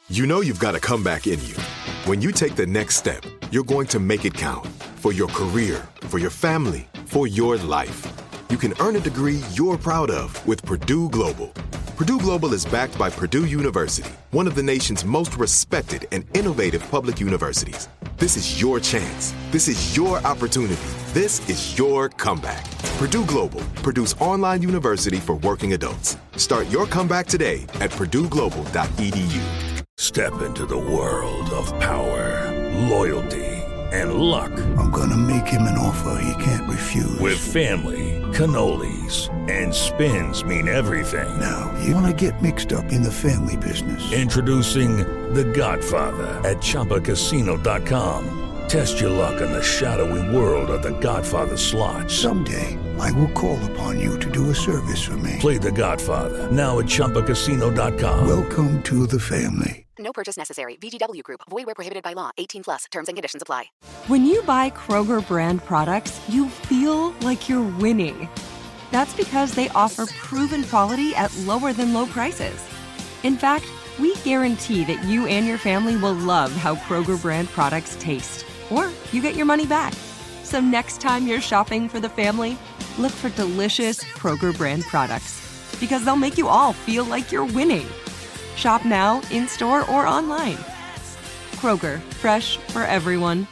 You know you've got a comeback in you. When you take the next step, you're going to make it count. For your career, for your family, for your life. You can earn a degree you're proud of with Purdue Global. Purdue Global is backed by Purdue University, one of the nation's most respected and innovative public universities. This is your chance. This is your opportunity. This is your comeback. Purdue Global, Purdue's online university for working adults. Start your comeback today at purdueglobal.edu. Step into the world of power, loyalty, and luck. I'm gonna make him an offer he can't refuse. With family, cannolis, and spins mean everything. Now, you wanna get mixed up in the family business. Introducing The Godfather at ChumbaCasino.com. Test your luck in the shadowy world of The Godfather slot. Someday, I will call upon you to do a service for me. Play The Godfather, now at ChumbaCasino.com. Welcome to the family. No purchase necessary. VGW Group. Void where prohibited by law. 18+. Terms and conditions apply. When you buy Kroger brand products, you feel like you're winning. That's because they offer proven quality at lower than low prices. In fact, we guarantee that you and your family will love how Kroger brand products taste, or you get your money back. So next time you're shopping for the family, look for delicious Kroger brand products, because they'll make you all feel like you're winning. Shop now, in-store, or online. Kroger, fresh for everyone.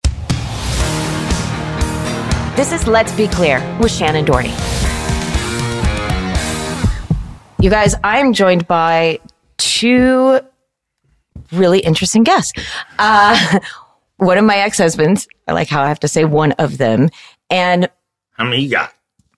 This is Let's Be Clear with Shannon Doherty. You guys, I'm joined by two really interesting guests. One of my ex-husbands, I like how I have to say one of them, and how many you got?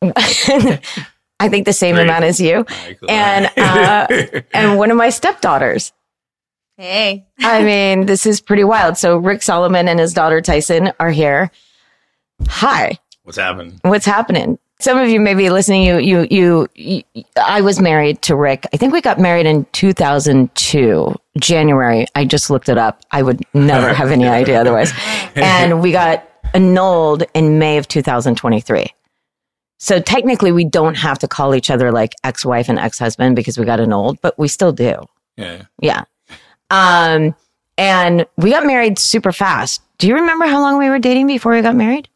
I think the same amount as you. Right, cool. And one of my stepdaughters. Hey. I mean, this is pretty wild. So Rick Solomon and his daughter Tyson are here. Hi. What's happening? What's happening? Some of you may be listening. I was married to Rick. I think we got married in 2002, January. I just looked it up. I would never have any idea otherwise. And we got annulled in May of 2023. So technically, we don't have to call each other like ex-wife and ex-husband because we got annulled, but we still do. Yeah. And we got married super fast. Do you remember how long we were dating before we got married?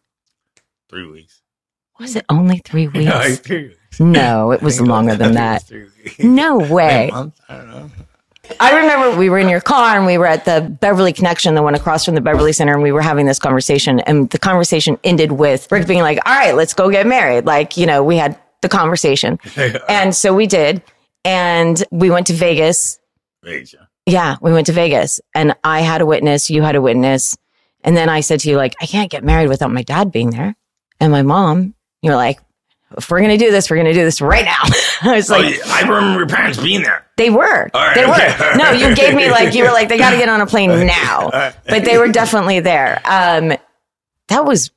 3 weeks. Was it only 3 weeks? No, 3 weeks. No, it was longer than that. No way. I don't know. I remember we were in your car and we were at the Beverly Connection, the one across from the Beverly Center, and we were having this conversation. And the conversation ended with Rick being like, all right, let's go get married. Like, you know, we had the conversation. And so we did. And we went to Vegas. Yeah, we went to Vegas. And I had a witness, you had a witness. And then I said to you, like, I can't get married without my dad being there. And my mom, you're like, if we're going to do this, we're going to do this right now. I was like, I remember your parents being there. They were. All right, they okay. were. No, you gave me like, you were like, they got to get on a plane now. But they were definitely there. That was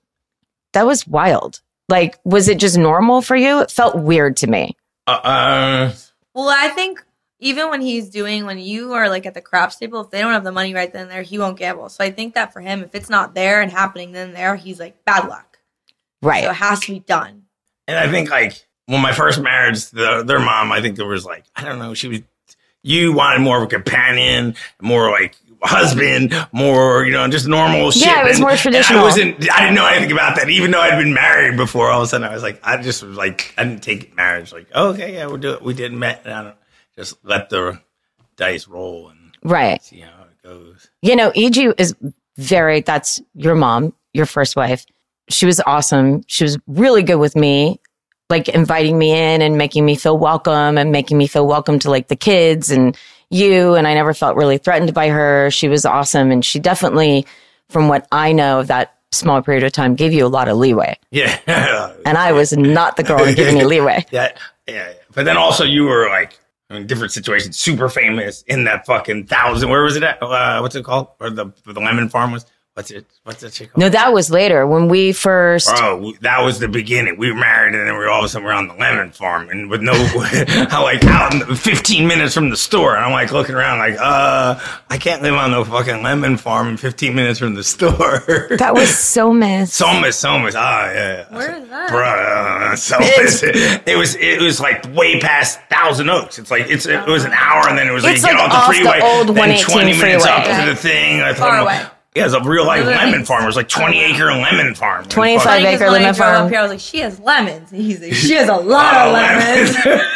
wild. Like, was it just normal for you? It felt weird to me. Well, I think even when you are like at the craps table, if they don't have the money right then and there, he won't gamble. So I think that for him, if it's not there and happening then and there, he's like, bad luck. Right. So it has to be done. And I think like when my first marriage, their mom, I think there was like, I don't know, you wanted more of a companion, more like a husband, more, just normal shit. Yeah, it was more traditional. I didn't know anything about that. Even though I'd been married before, all of a sudden I was like, I didn't take marriage. Like, oh, okay, yeah, we'll do it. We did met. And I don't just let the dice roll and see how it goes. E.G. is that's your mom, your first wife. She was awesome. She was really good with me, like inviting me in and making me feel welcome and making me feel welcome to like the kids and you. And I never felt really threatened by her. She was awesome. And she definitely, from what I know of that small period of time, gave you a lot of leeway. Yeah. And I was not the girl giving you leeway. Yeah. But then also you were like in different situations, super famous in that fucking 1,000. Where was it at? What's it called? Where the lemon farm was? What's that chick called? No, that was later when we first. Bro, that was the beginning. We were married, and then we all of a sudden we're on the lemon farm, and with no, like out in 15 minutes from the store, and I'm like looking around, like, I can't live on the fucking lemon farm in 15 minutes from the store. That was Somas. Somas. Yeah. Where is that? Bro, Somas. It was like way past Thousand Oaks. It's like it was an hour, and then it was like, get off the freeway, the old 118 20 minutes freeway. up to the thing. I Far thought, away. yeah, it's a real life lemon farm. It was like 20-acre lemon farm. 25-acre When I lemon drove farm. up here, I was like, she has lemons. And he's like, she has a lot of lemons.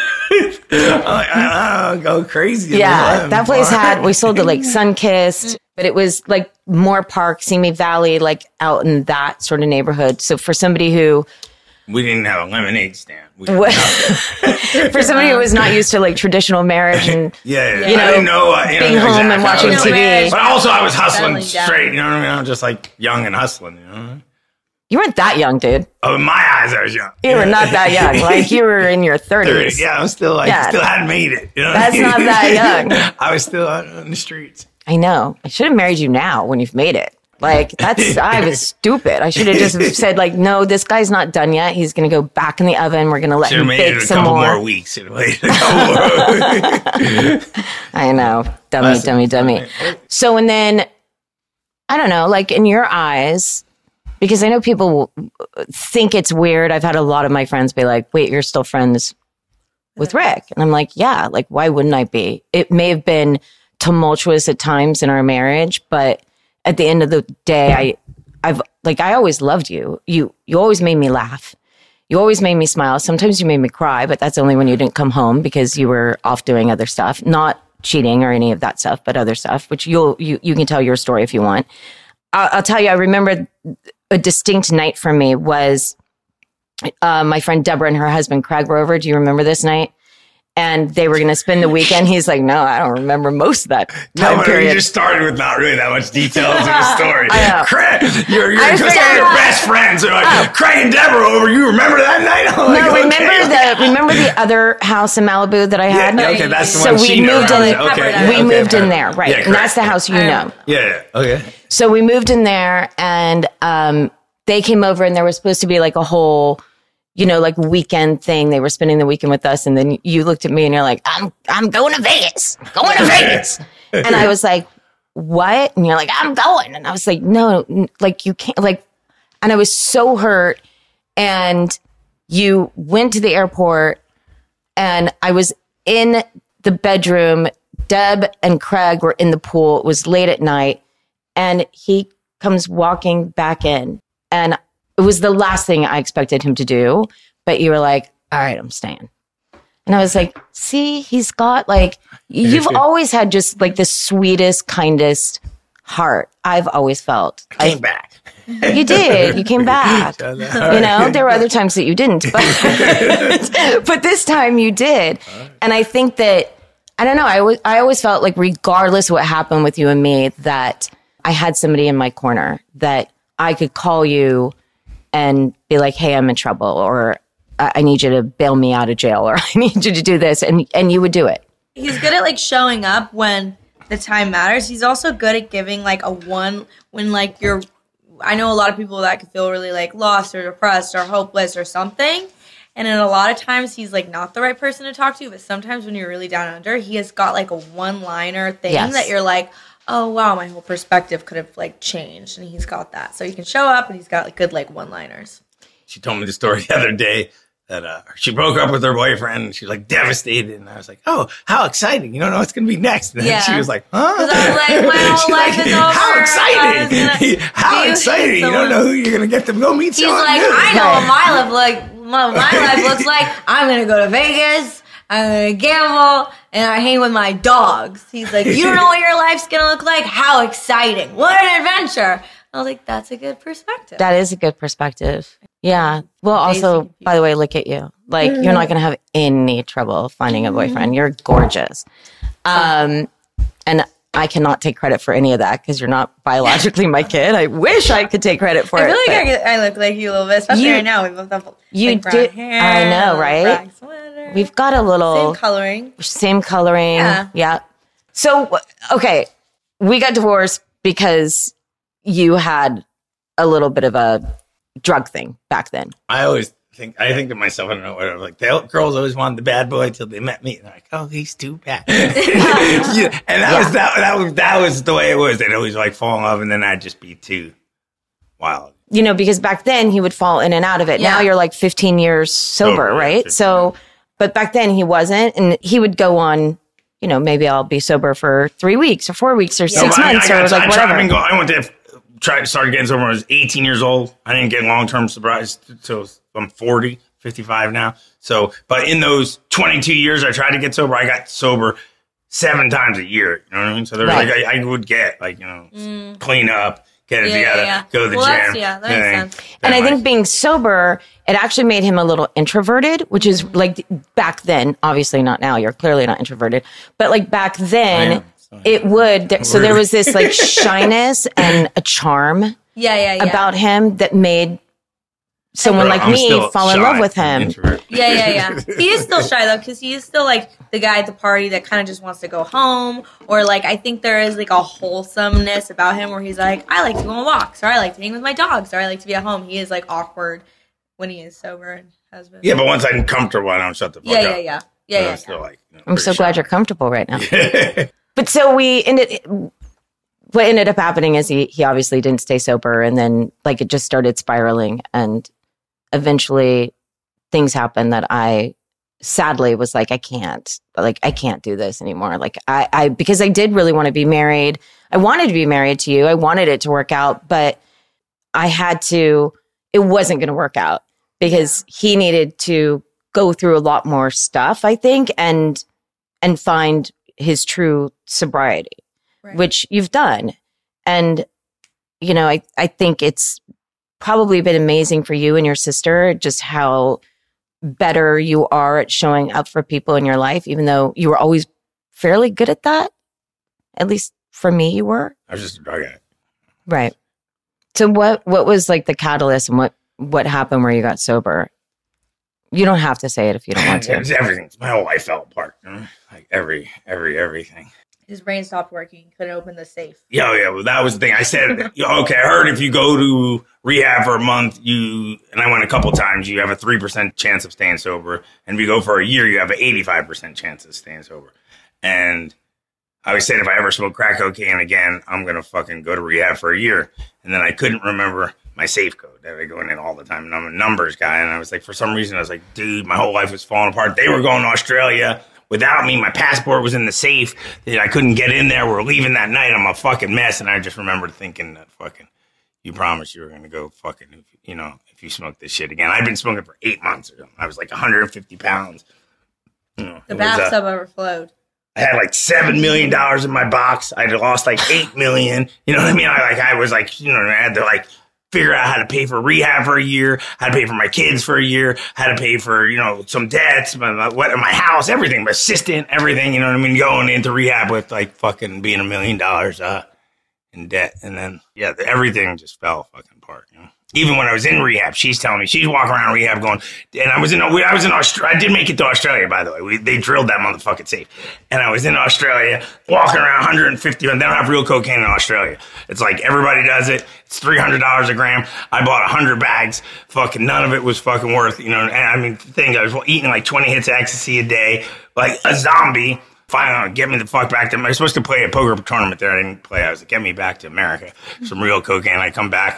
I go crazy. Yeah, that place we sold to like Sunkissed, but it was like Moore Park, Simi Valley, like out in that sort of neighborhood. So for somebody who... We didn't have a lemonade stand. For somebody who was not used to like traditional marriage and you know, being home and watching TV. But also I was hustling straight, you know what I mean? I was just like young and hustling, you know? You weren't that young, dude. Oh, in my eyes, I was young. You were not that young. Like you were in your 30s. Yeah, I still hadn't made it. You know That's not that young. I was still out on the streets. I know. I should have married you now when you've made it. Like I was stupid. I should have just said like, no, this guy's not done yet. He's going to go back in the oven. We're going to let him bake some more. More weeks. I know. Dummy. So, and then, I don't know, like in your eyes, because I know people think it's weird. I've had a lot of my friends be like, wait, you're still friends with Rick? And I'm like, yeah, like, why wouldn't I be? It may have been tumultuous at times in our marriage, but at the end of the day, I always loved you. You always made me laugh. You always made me smile. Sometimes you made me cry, but that's only when you didn't come home because you were off doing other stuff, not cheating or any of that stuff, but other stuff, which you can tell your story if you want. I'll tell you, I remember a distinct night for me was my friend Deborah and her husband Craig were over. Do you remember this night? And they were going to spend the weekend. He's like, no, I don't remember most of that time period. You just started with not really that much details in the story. Craig, you're your best friends. They're like, Craig and Deborah over. You remember that night? I'm like, remember the other house in Malibu that I had? Yeah, okay, that's the one she knows. We moved in there, right? Yeah, and that's the house you know. Yeah, okay. So we moved in there, and they came over, and there was supposed to be like a whole, like weekend thing. They were spending the weekend with us. And then you looked at me and you're like, I'm going to Vegas. And I was like, what? And you're like, I'm going. And I was like, no, like you can't, like, and I was so hurt. And you went to the airport and I was in the bedroom. Deb and Craig were in the pool. It was late at night and he comes walking back in, and it was the last thing I expected him to do, but you were like, all right, I'm staying. And I was like, see, he's got like, you've always had just like the sweetest, kindest heart. I've always felt. I came back. You did. You came back. There were other times that you didn't, but this time you did. And I think that, I don't know, I always felt like regardless of what happened with you and me, that I had somebody in my corner that I could call you and be like, hey, I'm in trouble, or I need you to bail me out of jail, or I need you to do this. And you would do it. He's good at like showing up when the time matters. He's also good at giving like a one when like I know a lot of people that can feel really like lost or depressed or hopeless or something. And then a lot of times he's like not the right person to talk to, but sometimes when you're really down under, he has got like a one-liner thing that you're like, oh, wow, my whole perspective could have, like, changed. And he's got that. So he can show up, and he's got, like, good, like, one-liners. She told me the story the other day that she broke up with her boyfriend, and she was, like, devastated. And I was like, oh, how exciting. You don't know what's going to be next. And then she was like, huh? Because I was like, my whole life is over. How exciting. How exciting. You don't know who you're going to get to go meet someone. He's like, I know what my life looks like. I'm going to go to Vegas. I'm going to gamble, and I hang with my dogs. He's like, you don't know what your life's going to look like? How exciting. What an adventure. I was like, that's a good perspective. That is a good perspective. Yeah. Well, also, by the way, look at you. Like, you're not going to have any trouble finding a boyfriend. You're gorgeous. And I cannot take credit for any of that because you're not biologically my kid. I wish I could take credit for it. I feel like I look like you a little bit, especially right now. We both have like brown hair. I know, right? We've got a little same coloring. Yeah. So, okay, we got divorced because you had a little bit of a drug thing back then. I think to myself, I don't know, whatever. Like the girls always wanted the bad boy until they met me. And they're like, oh, he's too bad. Yeah. And that was the way it was. They'd always like fall in love, and then I'd just be too wild. You know, because back then he would fall in and out of it. Yeah. Now you're like 15 years sober, right? So, but back then he wasn't, and he would go on, you know, maybe I'll be sober for 3 weeks or 4 weeks or 6 months or like whatever. I went to try to start getting sober when I was 18 years old. I didn't get long-term sobriety until I'm 40, 55 now. So, but in those 22 years I tried to get sober, I got sober 7 times a year. You know what I mean? So there was like, I would get like, you know, clean up, get it together, go to the gym. That makes sense. And I think being sober, it actually made him a little introverted, which is like back then, obviously not now. You're clearly not introverted, but like back then it would. So there was this like shyness and a charm about him that made someone like me fall in love with him. Yeah. He is still shy though, because he is still like the guy at the party that kind of just wants to go home, or like I think there is like a wholesomeness about him where he's like, I like to go on walks, or I like to hang with my dogs, or I like to be at home. He is like awkward when he is sober and has been. Yeah, but once I'm comfortable, I don't shut the fuck up. Yeah. Still like, you know, I'm so glad you're comfortable right now. But so what ended up happening is he obviously didn't stay sober, and then like it just started spiraling, and eventually things happened that I sadly was like, I can't do this anymore. Like I because I did really want to be married. I wanted to be married to you. I wanted it to work out, but it wasn't going to work out because he needed to go through a lot more stuff, I think, and find his true sobriety, which you've done. And, you know, I think it's probably been amazing for you and your sister, just how better you are at showing up for people in your life, even though you were always fairly good at that. At least for me, you were. I was just a drug addict. Right. So what was like the catalyst, and what happened where you got sober? You don't have to say it if you don't want to. It was everything. My whole life fell apart. You know? Like everything. His brain stopped working. Couldn't open the safe. Yeah. Well, that was the thing. I said, okay, I heard if you go to rehab for a month, and I went a couple times, you have a 3% chance of staying sober. And if you go for a year, you have an 85% chance of staying sober. And I always said, if I ever smoke crack cocaine again, I'm going to fucking go to rehab for a year. And then I couldn't remember my safe code. I was going in all the time, and I'm a numbers guy. And I was like, for some reason, I was like, dude, my whole life was falling apart. They were going to Australia without me. My passport was in the safe. I couldn't get in there. We're leaving that night. I'm a fucking mess. And I just remembered thinking that fucking, you promised you were going to go fucking, you know, if you smoke this shit again. I've been smoking for 8 months or something. I was like 150 pounds. You know, the bathtub overflowed. I had like $7 million in my box. I'd lost like $8 million. You know what I mean? I was like, you know, I had to like figure out how to pay for rehab for a year, how to pay for my kids for a year, how to pay for, you know, some debts, my house, everything, my assistant, everything, you know what I mean? Going into rehab with like fucking being $1 million in debt. And then, yeah, everything just fell fucking apart, you know? Even when I was in rehab, she's telling me, she's walking around rehab going, and I was in Australia. I did make it to Australia, by the way. They drilled that motherfucking safe. And I was in Australia walking around 150, and they don't have real cocaine in Australia. It's like everybody does it. It's $300 a gram. I bought 100 bags. Fucking none of it was fucking worth, you know. And I mean, the thing, I was eating like 20 hits of ecstasy a day, like a zombie. Finally, get me the fuck back to, I was supposed to play a poker tournament there. I didn't play. I was like, get me back to America. Some real cocaine. I come back.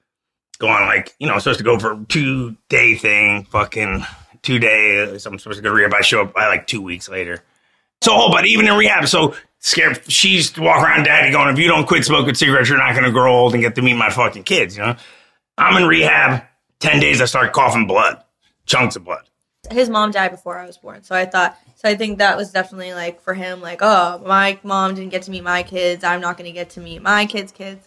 Go on, like, you know, I'm supposed to go for a 2-day thing, fucking 2 days. I'm supposed to go to rehab. I show up by like 2 weeks later. So, but even in rehab, so scared. She's walking around daddy going, if you don't quit smoking cigarettes, you're not going to grow old and get to meet my fucking kids, you know? I'm in rehab. 10 days, I start coughing blood, chunks of blood. His mom died before I was born. So I think that was definitely like for him, like, oh, my mom didn't get to meet my kids. I'm not going to get to meet my kids' kids.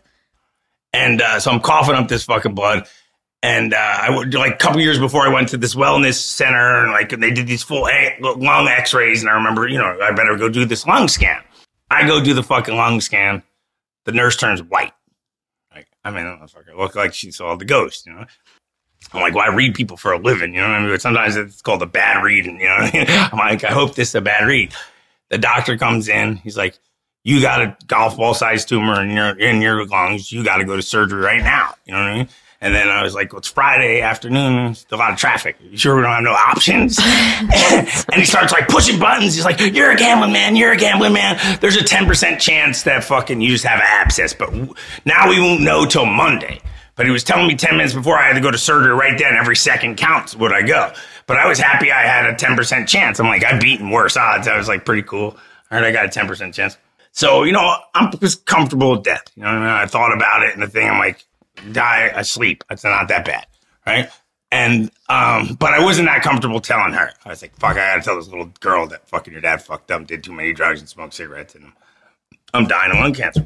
And so I'm coughing up this fucking blood. And I would, like a couple years before I went to this wellness center, and like they did these full lung x-rays. And I remember, you know, I better go do this lung scan. I go do the fucking lung scan. The nurse turns white. Like, I mean, I look like she saw the ghost, you know? I'm like, well, I read people for a living, you know what I mean? But sometimes it's called a bad read. And, you know what I mean? I'm like, I hope this is a bad read. The doctor comes in. He's like, you got a golf ball sized tumor in your lungs. You got to go to surgery right now. You know what I mean? And then I was like, well, it's Friday afternoon. Still a lot of traffic. You sure we don't have no options? And he starts like pushing buttons. He's like, you're a gambling man. You're a gambling man. There's a 10% chance that fucking you just have an abscess. But now we won't know till Monday. But he was telling me 10 minutes before I had to go to surgery right then. Every second counts would I go. But I was happy I had a 10% chance. I'm like, I've beaten worse odds. I was like, pretty cool. All right, I got a 10% chance. So, I'm just comfortable with death. You know what I mean? I thought about it and the thing, I'm like, die, I sleep. It's not that bad, right? And, but I wasn't that comfortable telling her. I was like, fuck, I gotta tell this little girl that fucking your dad fucked up, did too many drugs and smoked cigarettes, and I'm dying of lung cancer.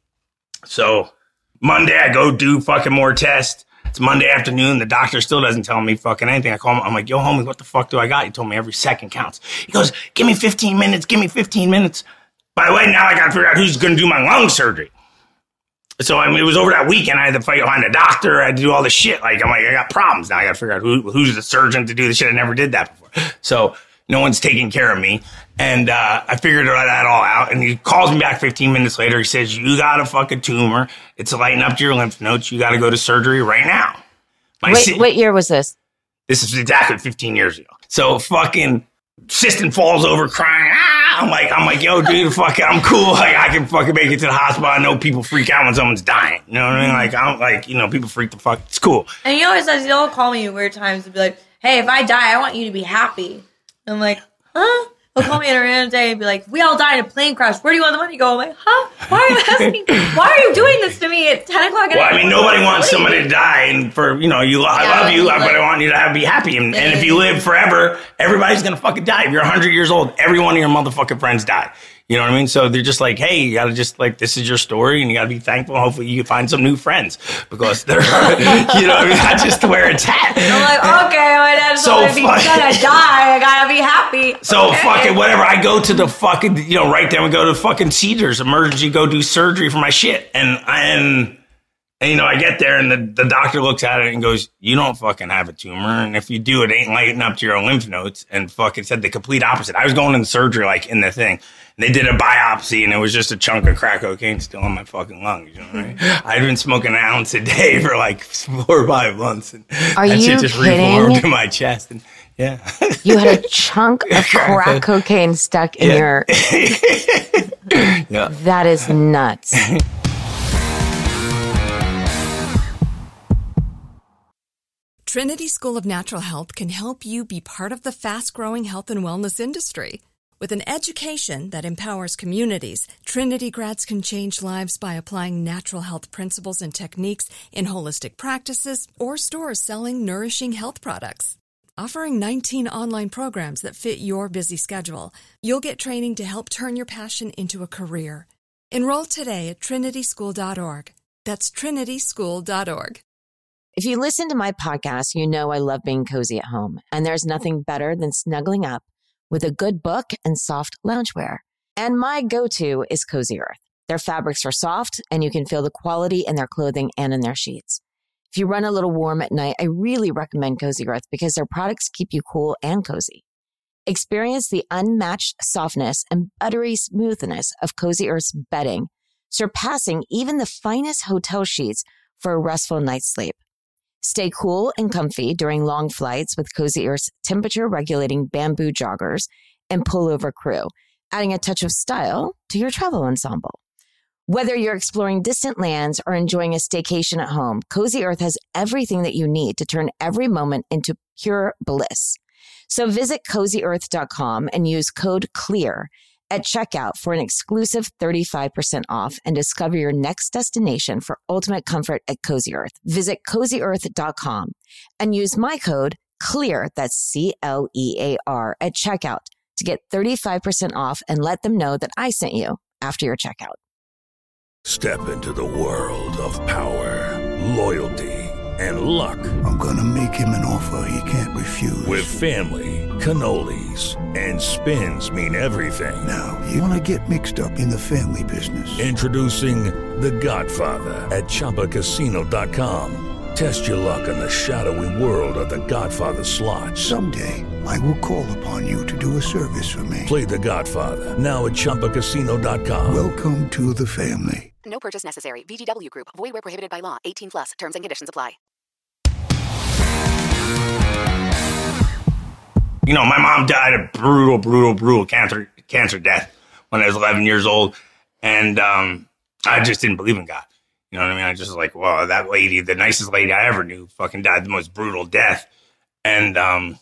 So Monday, I go do fucking more tests. It's Monday afternoon. The doctor still doesn't tell me fucking anything. I call him. I'm like, yo, homie, what the fuck do I got? He told me every second counts. He goes, give me 15 minutes. Give me 15 minutes. By the way, now I got to figure out who's going to do my lung surgery. So, I mean, it was over that weekend. I had to find a doctor. I had to do all this shit. Like, I'm like, I got problems. Now I got to figure out who's the surgeon to do the shit. I never did that before. So no one's taking care of me. And I figured that all out. And he calls me back 15 minutes later. He says, you got a fucking tumor. It's lighting up to your lymph nodes. You got to go to surgery right now. What year was this? This is exactly 15 years ago. So fucking assistant falls over crying. I'm like, yo, dude, fuck it. I'm cool. Like, I can fucking make it to the hospital. I know people freak out when someone's dying. You know what I mean? Like, I'm like, people freak the fuck. It's cool. And he always says, he'll call me at weird times and be like, hey, if I die, I want you to be happy. And I'm like, huh? He'll call me at a random day and be like, we all died in a plane crash. Where do you want the money to go? I'm like, huh? Why are you asking? Why are you doing this to me at 10 o'clock at night? Well, I mean, nobody wants somebody to die. And for, I love you, but I want you to be happy. And if you live forever, everybody's going to fucking die. If you're 100 years old, every one of your motherfucking friends die. You know what I mean? So they're just like, hey, you got to just like, this is your story and you got to be thankful. Hopefully you can find some new friends because they're, that's just where it's at. I'm like, okay, my dad's gonna die. I got to be happy. So fucking whatever. I go to the fucking, right then we go to fucking Cedars emergency, go do surgery for my shit. And I get there and the doctor looks at it and goes, you don't fucking have a tumor. And if you do, it ain't lighting up to your lymph nodes. And fucking said the complete opposite. I was going in surgery like in the thing. And they did a biopsy and it was just a chunk of crack cocaine still in my fucking lungs. You know what I mean? I'd been smoking an ounce a day for like 4 or 5 months. And are you shit just reformed in my chest. And yeah. You had a chunk of crack cocaine stuck in your... Yeah. That is nuts. Trinity School of Natural Health can help you be part of the fast-growing health and wellness industry. With an education that empowers communities, Trinity grads can change lives by applying natural health principles and techniques in holistic practices or stores selling nourishing health products. Offering 19 online programs that fit your busy schedule, you'll get training to help turn your passion into a career. Enroll today at trinityschool.org. That's trinityschool.org. If you listen to my podcast, you know I love being cozy at home, and there's nothing better than snuggling up with a good book and soft loungewear. And my go-to is Cozy Earth. Their fabrics are soft, and you can feel the quality in their clothing and in their sheets. If you run a little warm at night, I really recommend Cozy Earth because their products keep you cool and cozy. Experience the unmatched softness and buttery smoothness of Cozy Earth's bedding, surpassing even the finest hotel sheets for a restful night's sleep. Stay cool and comfy during long flights with Cozy Earth's temperature-regulating bamboo joggers and pullover crew, adding a touch of style to your travel ensemble. Whether you're exploring distant lands or enjoying a staycation at home, Cozy Earth has everything that you need to turn every moment into pure bliss. So visit CozyEarth.com and use code CLEAR at checkout for an exclusive 35% off and discover your next destination for ultimate comfort at Cozy Earth. Visit CozyEarth.com and use my code CLEAR, that's C-L-E-A-R, at checkout to get 35% off and let them know that I sent you after your checkout. Step into the world of power, loyalty, and luck. I'm gonna make him an offer he can't refuse. With family, cannolis, and spins mean everything. Now, you wanna get mixed up in the family business. Introducing The Godfather at ChumbaCasino.com. Test your luck in the shadowy world of The Godfather slot. Someday, I will call upon you to do a service for me. Play The Godfather now at ChumbaCasino.com. Welcome to the family. No purchase necessary. VGW Group. Void where prohibited by law. 18+. Terms and conditions apply. You know, my mom died a brutal cancer death when I was 11 years old. And I just didn't believe in God. You know what I mean? I just was like, well, that lady, the nicest lady I ever knew, fucking died the most brutal death. And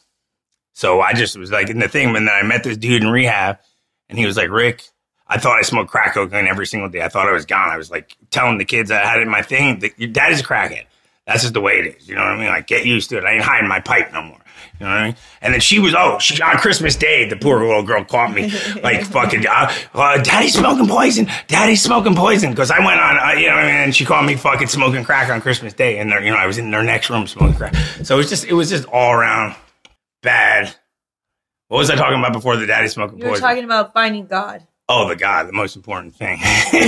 so I just was like in the thing. And then I met this dude in rehab, and he was like, Rick, I thought I smoked crack cocaine every single day. I thought I was gone. I was like telling the kids I had it in my thing that your daddy's a crackhead. That's just the way it is. You know what I mean? Like, get used to it. I ain't hiding my pipe no more. You know what I mean? And then she on Christmas Day, the poor little girl caught me like fucking, Daddy's smoking poison. Daddy's smoking poison. Because I went on, you know what I mean? And she caught me fucking smoking crack on Christmas Day. And, I was in their next room smoking crack. So it was just all around bad. What was I talking about before the daddy smoking poison? You were talking about finding God. Oh, the most important thing.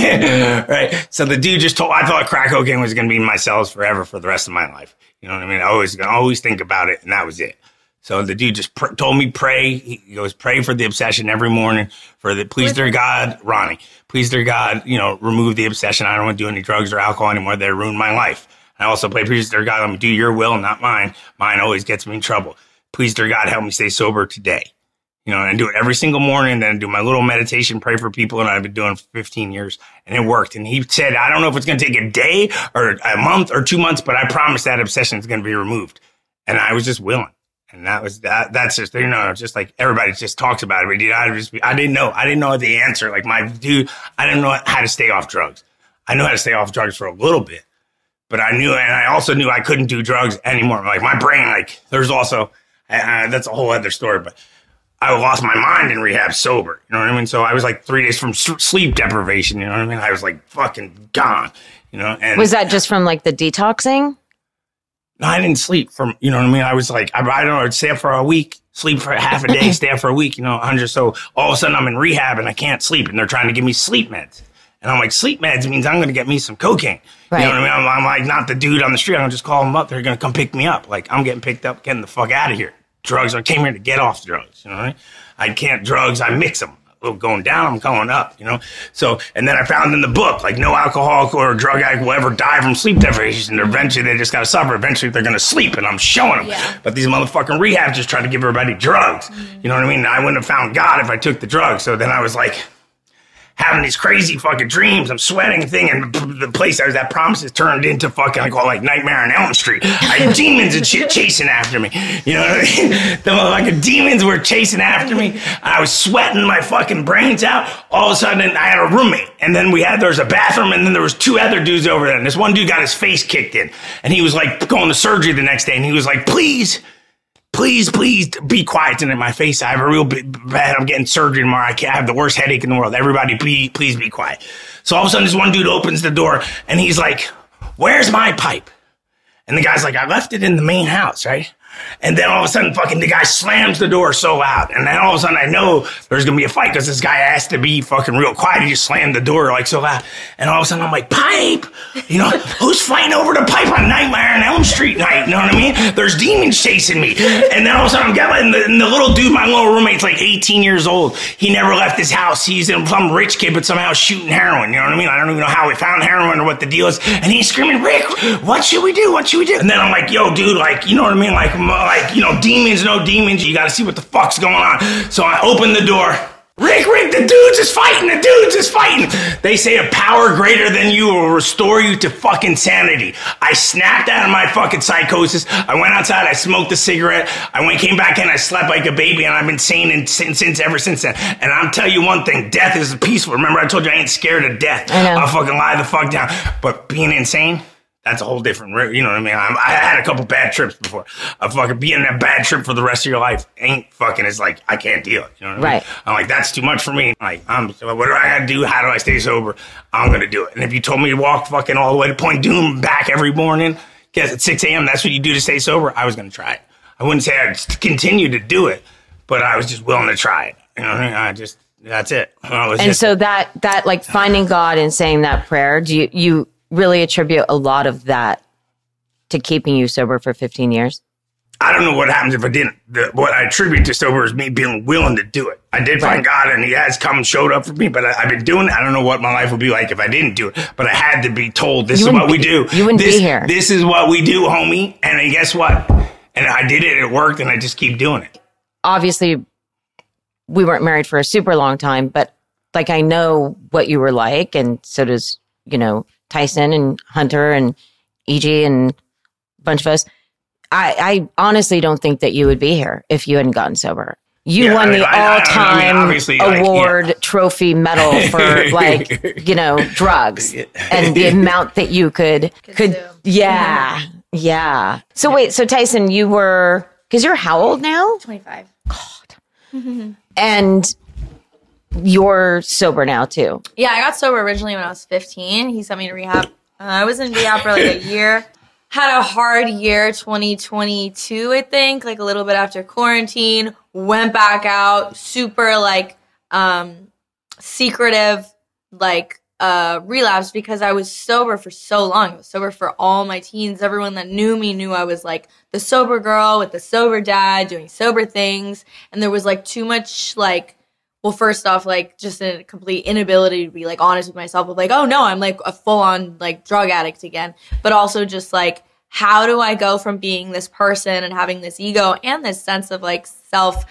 Right. So the dude I thought crack cocaine was going to be in my cells forever for the rest of my life. You know what I mean? I always think about it, and that was it. So the dude just told me pray. He goes, pray for the obsession every morning please dear God, Ronnie, please dear God, remove the obsession. I don't want to do any drugs or alcohol anymore. They ruined my life. I also pray, please dear God, let me do your will, not mine. Mine always gets me in trouble. Please dear God, help me stay sober today. And I do it every single morning. Then I do my little meditation, pray for people. And I've been doing it for 15 years, and it worked. And he said, I don't know if it's going to take a day or a month or 2 months, but I promise that obsession is going to be removed. And I was just willing. And that was that. That's just, just like everybody just talks about it. But I didn't know the answer. Like I didn't know how to stay off drugs. I knew how to stay off drugs for a little bit, but I also knew I couldn't do drugs anymore. Like my brain, there's also, that's a whole other story, but I lost my mind in rehab sober. You know what I mean? So I was 3 days from sleep deprivation. You know what I mean? I was fucking gone, and was that just from the detoxing? No, I didn't sleep from, you know what I mean? I was I don't know, I'd stay up for a week, sleep for half a day, stay up for a week, 100. So all of a sudden I'm in rehab and I can't sleep, and they're trying to give me sleep meds. And I'm like, sleep meds means I'm going to get me some cocaine. Right. You know what I mean? I'm not the dude on the street. I'm just call them up. They're going to come pick me up. I'm getting picked up, getting the fuck out of here. Drugs. I came here to get off drugs. You know what I mean? I can't drugs. I mix them. Going down, I'm going up, So, and then I found in the book, no alcoholic or drug addict will ever die from sleep deprivation. Eventually, they just got to suffer. Eventually, they're going to sleep, and I'm showing them. Yeah. But these motherfucking rehabs just try to give everybody drugs. Mm-hmm. You know what I mean? I wouldn't have found God if I took the drugs. So then I was having these crazy fucking dreams. I'm sweating thing, and the place I was at promises turned into fucking, I call Nightmare on Elm Street. I had demons and shit chasing after me. You know what I mean? The motherfucking demons were chasing after me. I was sweating my fucking brains out. All of a sudden, I had a roommate, and then there was a bathroom, and then there was 2 other dudes over there, and this one dude got his face kicked in, and he was going to surgery the next day, and he was like, please be quiet. And in my face, I have a real bad, I'm getting surgery tomorrow. I have the worst headache in the world. Everybody, please be quiet. So all of a sudden, this one dude opens the door, and he's like, where's my pipe? And the guy's like, I left it in the main house, right? And then all of a sudden, fucking the guy slams the door so loud. And then all of a sudden, I know there's going to be a fight because this guy asked to be fucking real quiet. He just slammed the door so loud. And all of a sudden, I'm like, pipe! Who's fighting over the pipe on Nightmare on Elm Street night? You know what I mean? There's demons chasing me. And then all of a sudden, I'm getting, and the little dude, my little roommate's 18 years old. He never left his house. He's some rich kid, but somehow shooting heroin. You know what I mean? I don't even know how he found heroin or what the deal is. And he's screaming, Rick, what should we do? What should we do? And then I'm like, yo, dude, you know what I mean? Demons, no demons. You got to see what the fuck's going on. So I open the door. Rick, the dudes is fighting. They say a power greater than you will restore you to fucking sanity. I snapped out of my fucking psychosis. I went outside, I smoked a cigarette. Came back in, I slept like a baby, and I've been sane ever since then. And I'm telling you one thing, death is peaceful. Remember I told you I ain't scared of death. I'll fucking lie the fuck down. But being insane, that's a whole different, you know what I mean? I had a couple bad trips before. Fucking being in a bad trip for the rest of your life ain't fucking, it's I can't deal it. You know what I mean? I'm like, that's too much for me. What do I gotta do? How do I stay sober? I'm gonna do it. And if you told me to walk fucking all the way to Point Doom back every morning, guess at 6 a.m., that's what you do to stay sober, I was gonna try it. I wouldn't say I'd continue to do it, but I was just willing to try it. You know what I mean? That's it. So that finding God and saying that prayer, do you really attribute a lot of that to keeping you sober for 15 years? I don't know what happens if I didn't. What I attribute to sober is me being willing to do it. I did find God, and he has come and showed up for me, but I've been doing it. I don't know what my life would be like if I didn't do it, but I had to be told this is what we do. You wouldn't be here. This is what we do, homie. And guess what? And I did it. It worked, and I just keep doing it. Obviously, we weren't married for a super long time, but like I know what you were like, and so does, Tyson and Hunter and EG and a bunch of us. I honestly don't think that you would be here if you hadn't gotten sober. You won the all-time award trophy medal for drugs and the amount that you could. Yeah. So wait, so Tyson, you were, because you're how old now? 25. God. And you're sober now too. Yeah, I got sober originally when I was 15. He sent me to rehab. I was in rehab for like a year. Had a hard year, 2022, I think, like a little bit after quarantine. Went back out, super secretive, relapse because I was sober for so long. I was sober for all my teens. Everyone that knew me knew I was like the sober girl with the sober dad doing sober things. And there was too much first off, just a complete inability to be honest with myself of oh no, I'm a full on drug addict again. But also just how do I go from being this person and having this ego and this sense of self,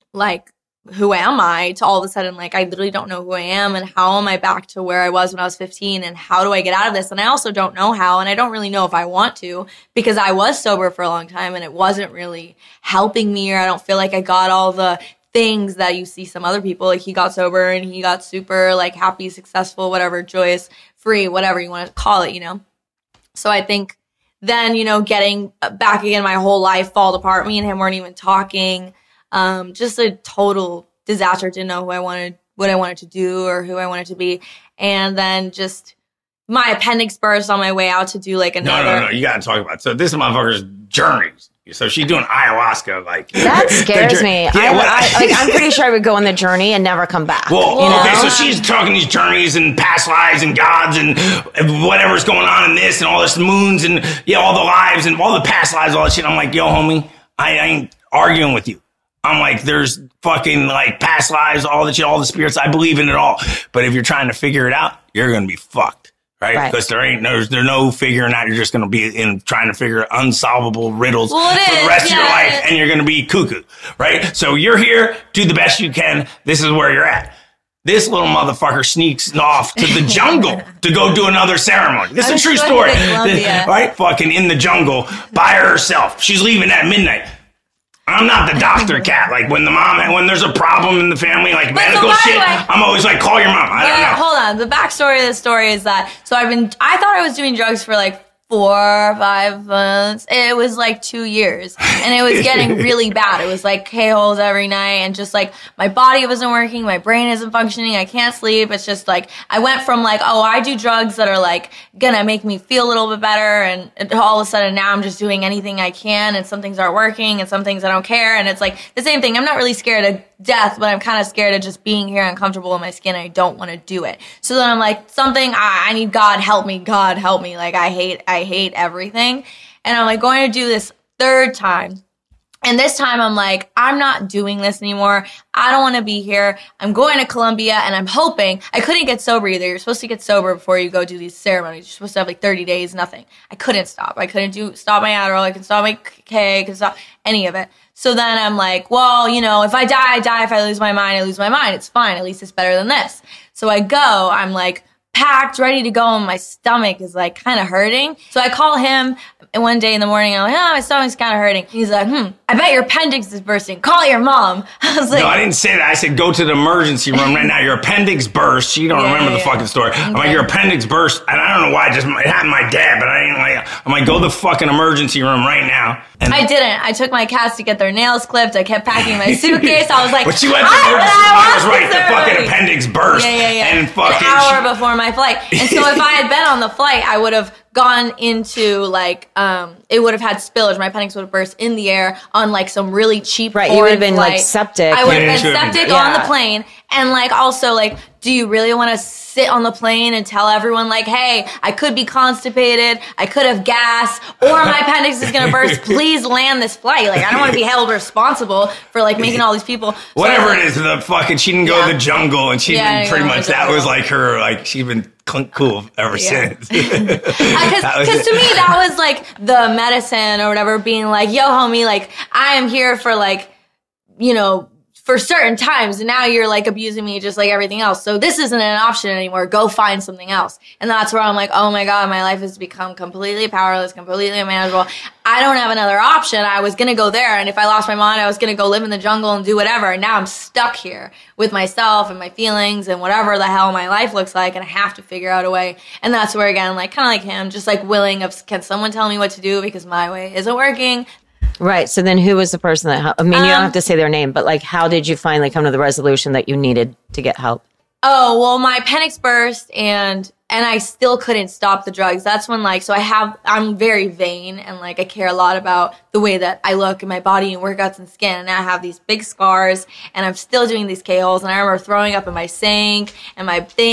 who am I, to all of a sudden I literally don't know who I am, and how am I back to where I was when I was 15, and how do I get out of this? And I also don't know how, and I don't really know if I want to, because I was sober for a long time and it wasn't really helping me, or I don't feel like I got all the things that you see some other people, he got sober and he got super happy, successful, whatever, joyous, free, whatever you want to call it, So I think then, getting back again, my whole life fall apart. Me and him weren't even talking. Just a total disaster. Didn't know what I wanted to do or who I wanted to be. And then just my appendix burst on my way out to do another. No. You got to talk about it. So this motherfucker's journeys. So she's doing ayahuasca, that scares me. Yeah, I'm pretty sure I would go on the journey and never come back. Well, okay, so she's talking these journeys and past lives and gods and whatever's going on in this and all this moons and all the lives and all the past lives, all that shit. I'm like, yo, homie, I ain't arguing with you. I'm like, there's fucking past lives, all that shit, all the spirits. I believe in it all. But if you're trying to figure it out, you're gonna be fucked. Right? Because there's no figuring out. You're just going to be trying to figure unsolvable riddles for the rest of your life, and you're going to be cuckoo, right? So you're here, do the best you can. This is where you're at. This little motherfucker sneaks off to the jungle to go do another ceremony. This is a true story. Right? Fucking in the jungle by herself. She's leaving at midnight. I'm not the doctor cat. When there's a problem in the family, medical shit, I'm always call your mom. I don't know. Hold on. The backstory of the story is that, I thought I was doing drugs for 4 or 5 months. It was 2 years, and it was getting really bad. It was K-holes every night, and just my body wasn't working, my brain isn't functioning, I can't sleep. It's just I went from I do drugs that are gonna make me feel a little bit better, and all of a sudden now I'm just doing anything I can, and some things aren't working, and some things I don't care, and it's the same thing. I'm not really scared of death, but I'm kind of scared of just being here uncomfortable in my skin. I don't want to do it. So then I'm I need God help me. God help me. I hate everything. And I'm going to do this third time. And this time I'm I'm not doing this anymore. I don't want to be here. I'm going to Colombia, and I'm hoping. I couldn't get sober either. You're supposed to get sober before you go do these ceremonies. You're supposed to have 30 days, nothing. I couldn't stop. I couldn't stop my Adderall. I couldn't stop my K. I couldn't stop any of it. So then I'm well, if I die, I die. If I lose my mind, I lose my mind. It's fine. At least it's better than this. So I go. I'm packed, ready to go, and my stomach is kind of hurting. So I call him, and one day in the morning, I'm my stomach's kind of hurting. He's I bet your appendix is bursting. Call your mom. I was no, I didn't say that. I said, go to the emergency room right now. Your appendix burst. She don't remember the fucking story. Okay. I'm your appendix burst, and I don't know why. It happened to my dad, but I didn't I'm go to the fucking emergency room right now. And I didn't. I took my cats to get their nails clipped. I kept packing my suitcase. I was but she went to the emergency room. I was right. The fucking appendix burst. Yeah. And fucking an hour before my flight. And so if I had been on the flight, I would have gone into like, it would have had spillage. My appendix would have burst in the air on like some really cheap Right, you would have been flight. like septic. I would have been septic on the plane. And like also like, do you really want to sit on the plane and tell everyone like, hey, I could be constipated, I could have gas, or my appendix is going to burst. Please land this flight. Like, I don't want to be held responsible for like making all these people. Whatever it is, the fucking, she didn't go to the jungle, and she's been pretty much, that was like her, like, she's been cool ever since. Because to me, that was like the medicine or whatever, being like, yo, homie, like, I am here for like, you know, for certain times, and now you're like abusing me just like everything else. So this isn't an option anymore. Go find something else. And that's where I'm like, oh my God, my life has become completely powerless, completely unmanageable. I don't have another option. I was going to go there. And if I lost my mind, I was going to go live in the jungle and do whatever. And now I'm stuck here with myself and my feelings and whatever the hell my life looks like. And I have to figure out a way. And that's where, again, like kind of like him, just like willing of, can someone tell me what to do because my way isn't working? Right. So then who was the person that, I mean, you don't have to say their name, but like, how did you finally come to the resolution that you needed to get help? Oh, well, my appendix burst and I still couldn't stop the drugs. That's when like, so I'm very vain and like I care a lot about the way that I look in my body and workouts and skin. And now I have these big scars and I'm still doing these KOs. And I remember throwing up in my sink and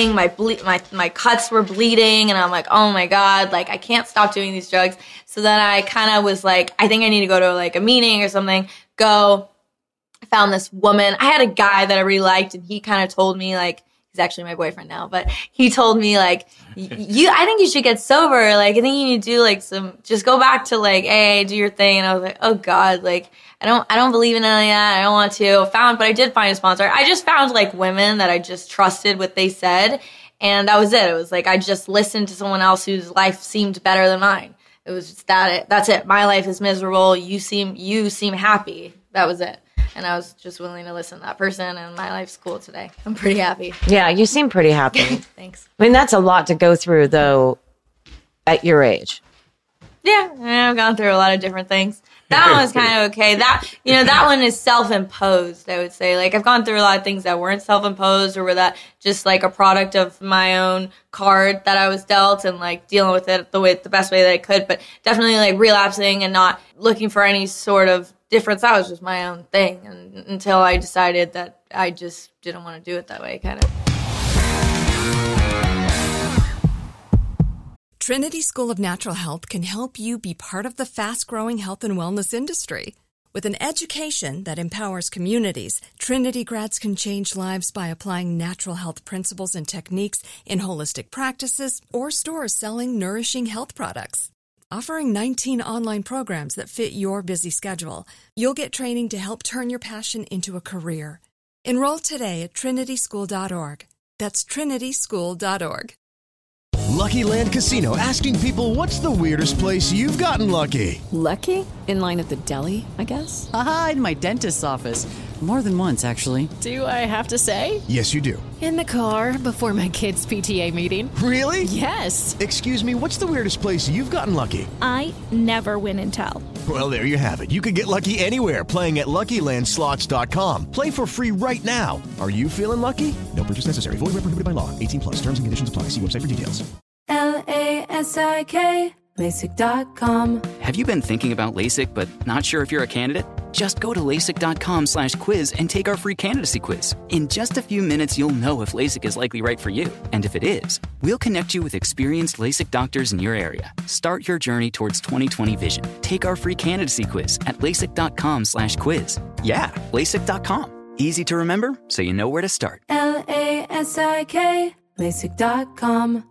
my cuts were bleeding. And I'm like, oh my God, like I can't stop doing these drugs. So then I kind of was like, I think I need to go to like a meeting or something. I found this woman. I had a guy that I really liked and he kind of told me like, he's actually my boyfriend now, but he told me like, I think you should get sober. Like, I think you need to do like just go back to like, hey, do your thing. And I was like, oh God, like, I don't believe in any of that. I don't want to. But I did find a sponsor. I just found like women that I just trusted what they said. And that was it. It was like, I just listened to someone else whose life seemed better than mine. It was just that's it. My life is miserable. You seem happy. That was it. And I was just willing to listen to that person, and my life's cool today. I'm pretty happy. Yeah, you seem pretty happy. Thanks. I mean, that's a lot to go through, though, at your age. Yeah, I've gone through a lot of different things. That one was kind of okay. That one is self-imposed, I would say. Like, I've gone through a lot of things that weren't self-imposed or were that just, like, a product of my own card that I was dealt and, like, dealing with it the best way that I could. But definitely, like, relapsing and not looking for any sort of difference. That was just my own thing. And until I decided that I just didn't want to do it that way, kind of. Trinity School of Natural Health can help you be part of the fast-growing health and wellness industry. With an education that empowers communities, Trinity grads can change lives by applying natural health principles and techniques in holistic practices or stores selling nourishing health products. Offering 19 online programs that fit your busy schedule, you'll get training to help turn your passion into a career. Enroll today at trinityschool.org. That's trinityschool.org. Lucky Land Casino, asking people, what's the weirdest place you've gotten lucky? Lucky? In line at the deli, I guess? Aha, in my dentist's office. More than once, actually. Do I have to say? Yes, you do. In the car before my kids' PTA meeting. Really? Yes. Excuse me, what's the weirdest place you've gotten lucky? I never win and tell. Well, there you have it. You can get lucky anywhere, playing at LuckyLandSlots.com. Play for free right now. Are you feeling lucky? No purchase necessary. Void where prohibited by law. 18+. Terms and conditions apply. See website for details. LASIK, LASIK.com. Have you been thinking about LASIK but not sure if you're a candidate? Just go to LASIK.com/quiz and take our free candidacy quiz. In just a few minutes, you'll know if LASIK is likely right for you. And if it is, we'll connect you with experienced LASIK doctors in your area. Start your journey towards 20/20 vision. Take our free candidacy quiz at LASIK.com/quiz. Yeah, LASIK.com. Easy to remember, so you know where to start. LASIK, LASIK.com.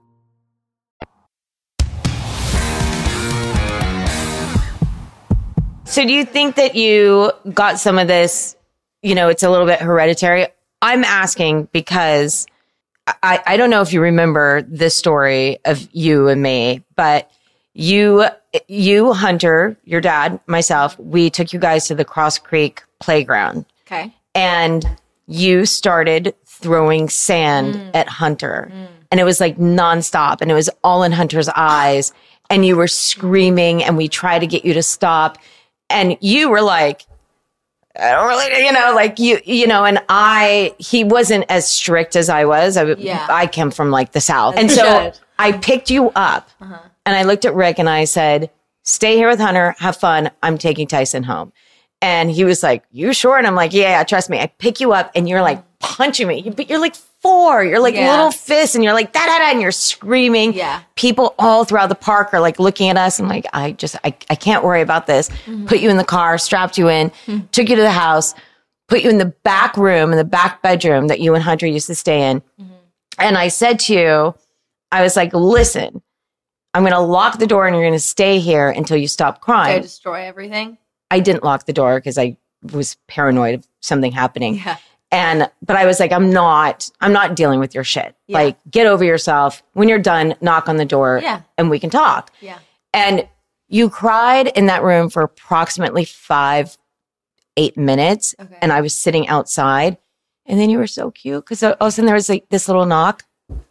So do you think that you got some of this, it's a little bit hereditary? I'm asking because I don't know if you remember this story of you and me, but you, Hunter, your dad, myself, we took you guys to the Cross Creek playground. Okay. And you started throwing sand at Hunter. And it was like nonstop. And it was all in Hunter's eyes. And you were screaming and we tried to get you to stop. And you were like, I don't really, like he wasn't as strict as I was. I came from like the South. And so I picked you up and I looked at Rick and I said, stay here with Hunter, have fun. I'm taking Tyson home. And he was like, you sure? And I'm like, yeah, trust me. I pick you up and you're like punching me. But you're like 4. You're like little fists and you're like da-da-da and you're screaming. Yeah. People all throughout the park are like looking at us and like, I can't worry about this. Put you in the car, strapped you in, took you to the house, put you in the back room, in the back bedroom that you and Hunter used to stay in. And I said to you, I was like, listen, I'm going to lock the door and you're going to stay here until you stop crying. Did I destroy everything? I didn't lock the door because I was paranoid of something happening. Yeah. But I was like, I'm not dealing with your shit. Yeah. Like, get over yourself. When you're done, knock on the door and we can talk. Yeah. And you cried in that room for approximately 5-8 minutes. Okay. And I was sitting outside. And then you were so cute because all of a sudden there was like this little knock.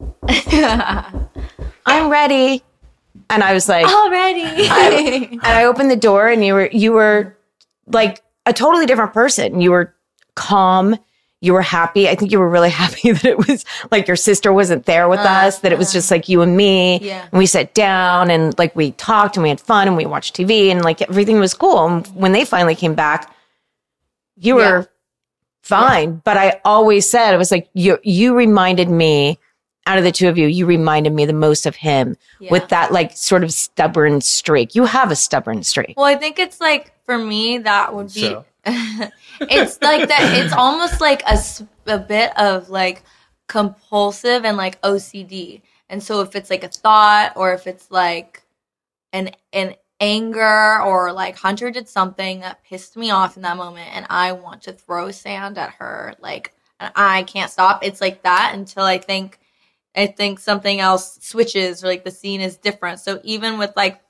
I'm ready. And I was like, already. And I opened the door and you were like a totally different person. You were calm. You were happy. I think you were really happy that it was like your sister wasn't there with us, that it was just like you and me. Yeah. And we sat down and like we talked and we had fun and we watched TV and like everything was cool. And when they finally came back, you were fine. Yeah. But I always said, I was like, you reminded me, out of the two of you, you reminded me the most of him with that like sort of stubborn streak. You have a stubborn streak. Well, I think it's like, for me, that would be, it's like that. It's almost like a bit of like compulsive and like OCD. And so if it's like a thought or if it's like an anger or like Hunter did something that pissed me off in that moment and I want to throw sand at her, like, and I can't stop. It's like that until I think something else switches or like the scene is different. So even with like,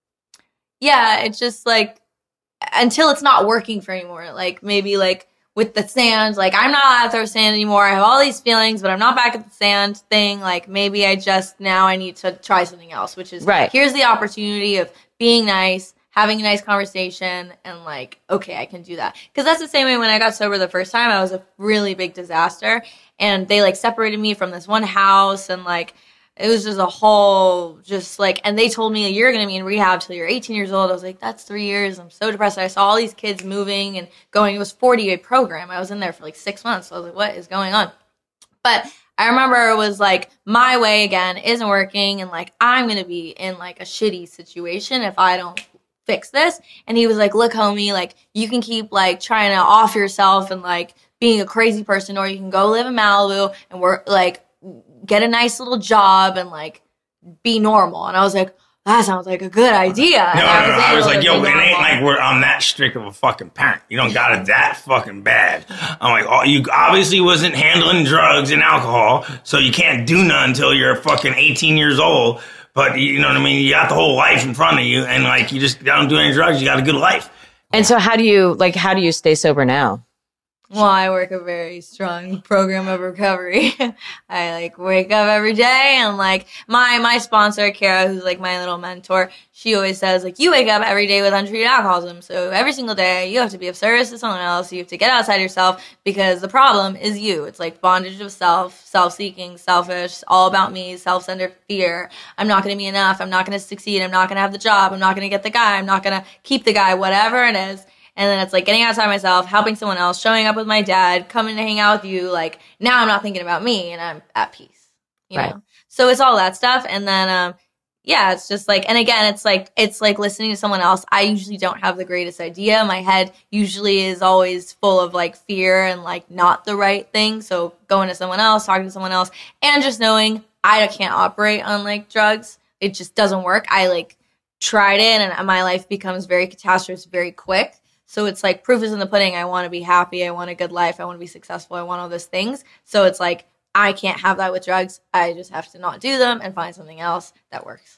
it's just like, until it's not working for anymore. Like maybe like with the sand, like I'm not allowed to throw sand anymore. I have all these feelings, but I'm not back at the sand thing. Like maybe I need to try something else, which is here's the opportunity of being nice, having a nice conversation, and like, okay, I can do that. Because that's the same way when I got sober the first time, I was a really big disaster. And they like separated me from this one house and like, it was just a whole, just like, and they told me you're going to be in rehab till you're 18 years old. I was like, that's 3 years. I'm so depressed. I saw all these kids moving and going. It was a 40-day program. I was in there for like 6 months. So I was like, what is going on? But I remember it was like, my way again isn't working. And like, I'm going to be in like a shitty situation if I don't fix this. And he was like, look, homie, like you can keep like trying to off yourself and like being a crazy person, or you can go live in Malibu and work like, get a nice little job and like be normal. And I was like, that sounds like a good idea. No, I was like, yo, it ain't like we're on that strict of a fucking parent. You don't got it that fucking bad. I'm like, oh, you obviously wasn't handling drugs and alcohol, so you can't do none until you're fucking 18 years old. But you know what I mean? You got the whole life in front of you, and like you just don't do any drugs. You got a good life. And so how do you stay sober now? Well, I work a very strong program of recovery. I like wake up every day and like my sponsor, Kara, who's like my little mentor, she always says like, you wake up every day with untreated alcoholism. So every single day you have to be of service to someone else. You have to get outside yourself because the problem is you. It's like bondage of self-seeking, selfish, all about me, self-centered fear. I'm not going to be enough. I'm not going to succeed. I'm not going to have the job. I'm not going to get the guy. I'm not going to keep the guy, whatever it is. And then it's like getting outside myself, helping someone else, showing up with my dad, coming to hang out with you. Like now I'm not thinking about me and I'm at peace, you know? So it's all that stuff. And then, it's just like, and again, it's like listening to someone else. I usually don't have the greatest idea. My head usually is always full of like fear and like not the right thing. So going to someone else, talking to someone else, and just knowing I can't operate on like drugs. It just doesn't work. I like tried it and my life becomes very catastrophic very quick. So it's like proof is in the pudding. I want to be happy. I want a good life. I want to be successful. I want all those things. So it's like, I can't have that with drugs. I just have to not do them and find something else that works.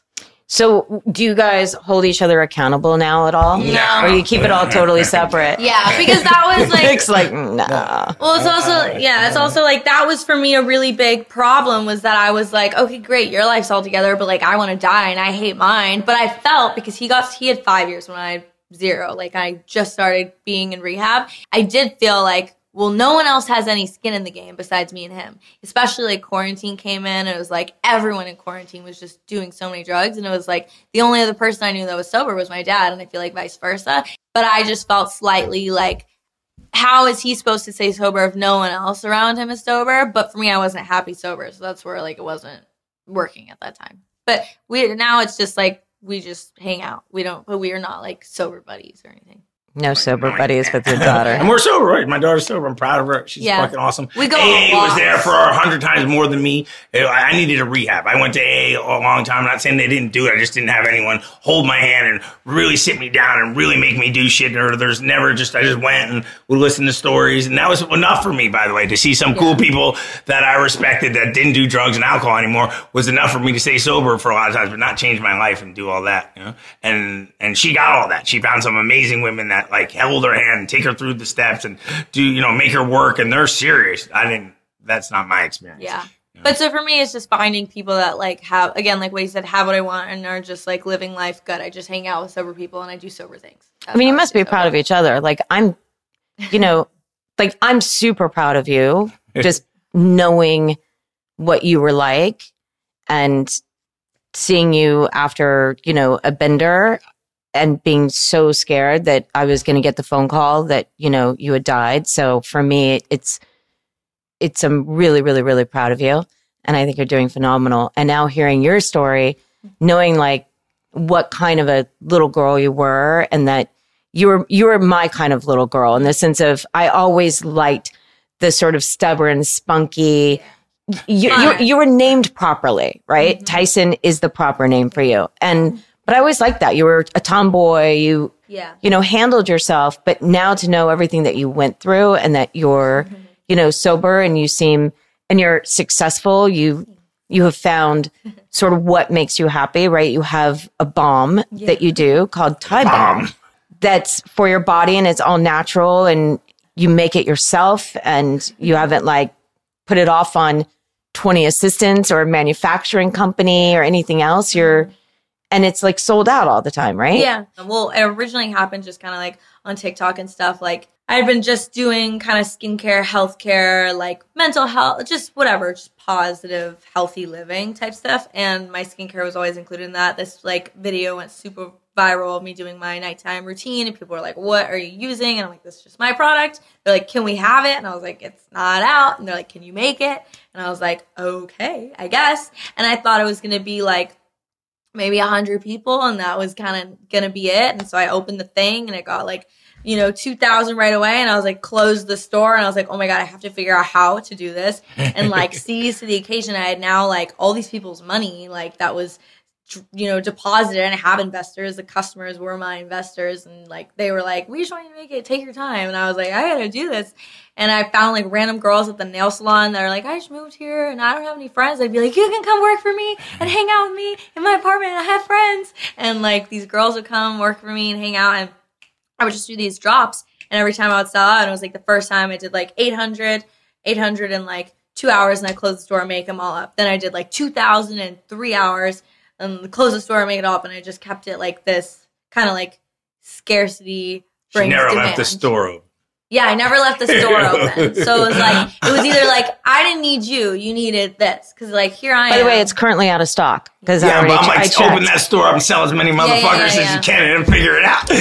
So do you guys hold each other accountable now at all? No. Or you keep it all totally separate? Yeah, because that was like... It's like, nah. Well, it's also like, that was for me a really big problem was that I was like, okay, great, your life's all together, but like, I want to die and I hate mine. But I felt, because he had 5 years when I zero. Like I just started being in rehab. I did feel like, well, no one else has any skin in the game besides me and him. Especially like quarantine came in. And it was like everyone in quarantine was just doing so many drugs. And it was like the only other person I knew that was sober was my dad. And I feel like vice versa. But I just felt slightly like, how is he supposed to stay sober if no one else around him is sober? But for me, I wasn't happy sober. So that's where like it wasn't working at that time. But now it's just like we just hang out. We are not like sober buddies or anything. No sober buddies with your daughter. And we're sober, right? My daughter's sober. I'm proud of her. She's fucking awesome. We go AA was there for 100 times more than me. I needed a rehab. I went to AA a long time. I'm not saying they didn't do it. I just didn't have anyone hold my hand and really sit me down and really make me do shit. Or there's never just, I just went and would listen to stories. And that was enough for me, by the way, to see some cool people that I respected that didn't do drugs and alcohol anymore was enough for me to stay sober for a lot of times, but not change my life and do all that, you know? And she got all that. She found some amazing women that like held her hand and take her through the steps and do, you know, make her work. And they're serious. That's not my experience. Yeah. You know? But so for me, it's just finding people that like have, again, like what you said, have what I want and are just like living life good. I just hang out with sober people and I do sober things. I mean, you must be proud of each other. Like I'm, you know, like I'm super proud of you just knowing what you were like and seeing you after, you know, a bender and being so scared that I was going to get the phone call that, you know, you had died. So for me, I'm really, really, really proud of you. And I think you're doing phenomenal. And now hearing your story, knowing like what kind of a little girl you were and that you were my kind of little girl in the sense of I always liked the sort of stubborn, spunky. You were named properly, right? Mm-hmm. Tyson is the proper name for you. But I always liked that. You were a tomboy. You know, handled yourself. But now to know everything that you went through and that you're, you know, sober and you seem, and you're successful, you have found sort of what makes you happy, right? You have a balm that you do called Thai Balm that's for your body and it's all natural and you make it yourself and you haven't like put it off on 20 assistants or a manufacturing company or anything else. And it's like sold out all the time, right? Yeah. Well, it originally happened just kind of like on TikTok and stuff. Like I had been just doing kind of skincare, healthcare, like mental health, just whatever, just positive, healthy living type stuff. And my skincare was always included in that. This like video went super viral of me doing my nighttime routine. And people were like, what are you using? And I'm like, this is just my product. They're like, can we have it? And I was like, it's not out. And they're like, can you make it? And I was like, okay, I guess. And I thought it was going to be like, maybe 100 people, and that was kind of going to be it. And so I opened the thing, and it got like, you know, 2,000 right away. And I was like, closed the store, and I was like, oh my God, I have to figure out how to do this. And like seize to the occasion. I had now like all these people's money, like that was, you know, deposited, and I have investors. The customers were my investors, and like they were like, we just want you to make it, take your time. And I was like, I gotta do this. And I found like random girls at the nail salon that are like, I just moved here and I don't have any friends. I'd be like, you can come work for me and hang out with me in my apartment. I have friends. And like these girls would come work for me and hang out, and I would just do these drops. And every time I would sell out, and it was like the first time I did like 800 in like 2 hours, and I closed the store and make them all up. Then I did like 2,000 in 3 hours and close the store and make it all up. And I just kept it like this kind of like scarcity brings demand. She never demand. left the store open. Yeah, I never left the store open. So it was either like, I didn't need you, you needed this. Because like, here I am. By the way, it's currently out of stock. Because I'm like, open that store up and sell as many motherfuckers as you can and figure it out.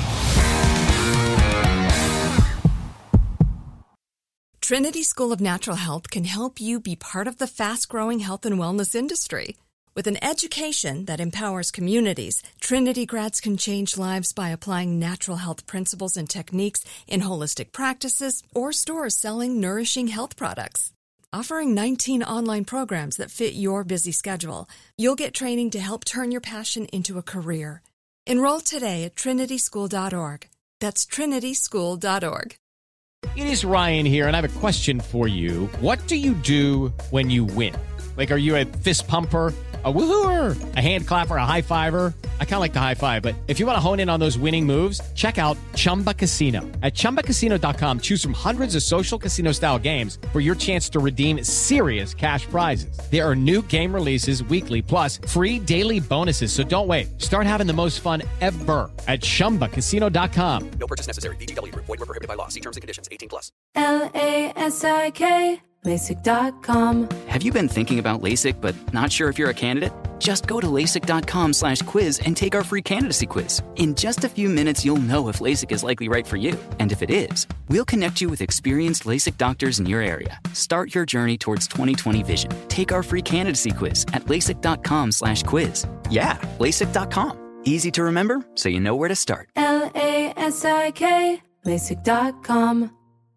Trinity School of Natural Health can help you be part of the fast-growing health and wellness industry. With an education that empowers communities, Trinity grads can change lives by applying natural health principles and techniques in holistic practices or stores selling nourishing health products. Offering 19 online programs that fit your busy schedule, you'll get training to help turn your passion into a career. Enroll today at trinityschool.org. That's trinityschool.org. It is Ryan here, and I have a question for you. What do you do when you win? Like, are you a fist pumper, a woo-hooer, a hand clapper, a high fiver? I kind of like the high five, but if you want to hone in on those winning moves, check out Chumba Casino. At ChumbaCasino.com, choose from hundreds of social casino style games for your chance to redeem serious cash prizes. There are new game releases weekly, plus free daily bonuses. So don't wait. Start having the most fun ever at ChumbaCasino.com. No purchase necessary. VGW Group. Void where prohibited by law. See terms and conditions. 18+. LASIK, LASIK.com. Have you been thinking about LASIK but not sure if you're a candidate? Just go to LASIK.com/quiz and take our free candidacy quiz. In just a few minutes, you'll know if LASIK is likely right for you. And if it is, we'll connect you with experienced LASIK doctors in your area. Start your journey towards 20/20 vision. Take our free candidacy quiz at LASIK.com/quiz. Yeah, LASIK.com. Easy to remember, so you know where to start. LASIK, LASIK.com.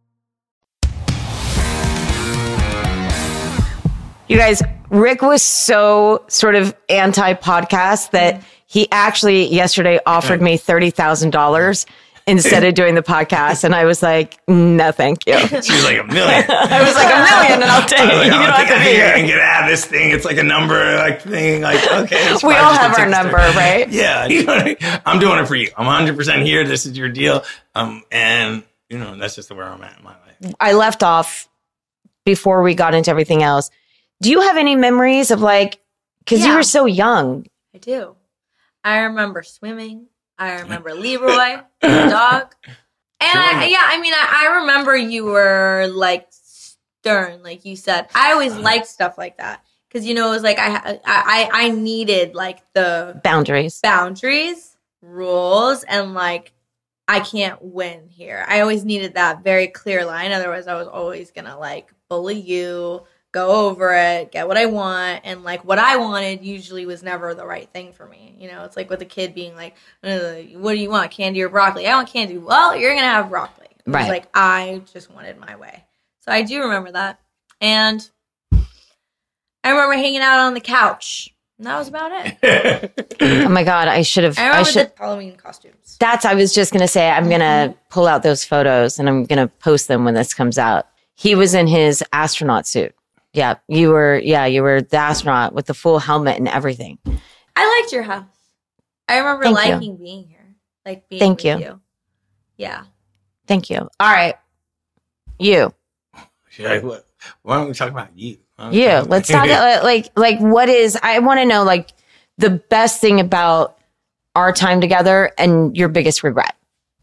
You guys, Rick was so sort of anti-podcast that he actually yesterday offered me $30,000 instead of doing the podcast. And I was like, no, thank you. She was like, $1 million. I was like, $1 million and I'll take it. Like, You don't have to be here. I can get out of this thing. It's like a number like thing. Like, okay. It's We fine. all Just have take our the number, 30. right? Yeah. You know, I'm doing it for you. I'm 100% here. This is your deal. And, you know, that's just where I'm at in my life. I left off before we got into everything else. Do you have any memories of like, because you were so young? I do. I remember swimming. I remember Leroy, the dog. And I remember you were like stern, like you said. I always liked stuff like that. Because, you know, it was like I needed like the boundaries, rules, and like I can't win here. I always needed that very clear line. Otherwise, I was always going to like bully you, go over it, get what I want. And like what I wanted usually was never the right thing for me. You know, it's like with a kid being like, what do you want, candy or broccoli? I want candy. Well, you're going to have broccoli. It was like, I just wanted my way. So I do remember that. And I remember hanging out on the couch. And that was about it. Oh my God, I should have. I remember the Halloween costumes. I was just going to say, I'm going to pull out those photos and I'm going to post them when this comes out. He was in his astronaut suit. Yeah, you were the astronaut with the full helmet and everything. I liked your house. I remember liking being here. Like being with you. Yeah. Thank you. All right. You. Why don't we talk about you? You. Let's talk like what is, I want to know like the best thing about our time together and your biggest regret.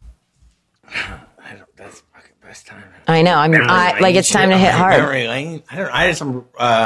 That's the fucking best time. I know. It's time to hit hard. I had some.